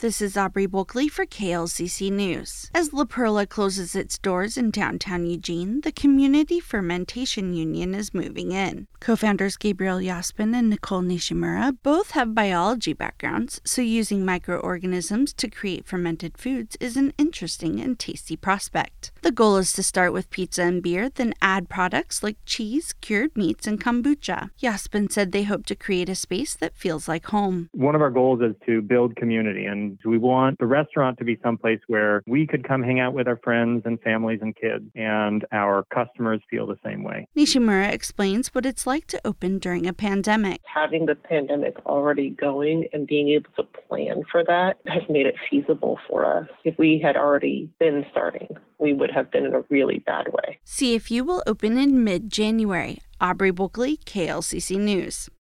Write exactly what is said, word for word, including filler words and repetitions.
This is Aubrey Bulkley for K L C C News. As La Perla closes its doors in downtown Eugene, the Community Fermentation Union is moving in. Co-founders Gabriel Yaspin and Nicole Nishimura both have biology backgrounds, so using microorganisms to create fermented foods is an interesting and tasty prospect. The goal is to start with pizza and beer, then add products like cheese, cured meats, and kombucha. Yaspin said they hope to create a space that feels like home. One of our goals is to build community, and we want the restaurant to be someplace where we could come hang out with our friends and families and kids, and our customers feel the same way. Nishimura explains what it's like to open during a pandemic. Having the pandemic already going and being able to plan for that has made it feasible for us. If we had already been starting, we would have been in a really bad way. C F U will open in mid-January. Aubrey Bulkley, K L C C News.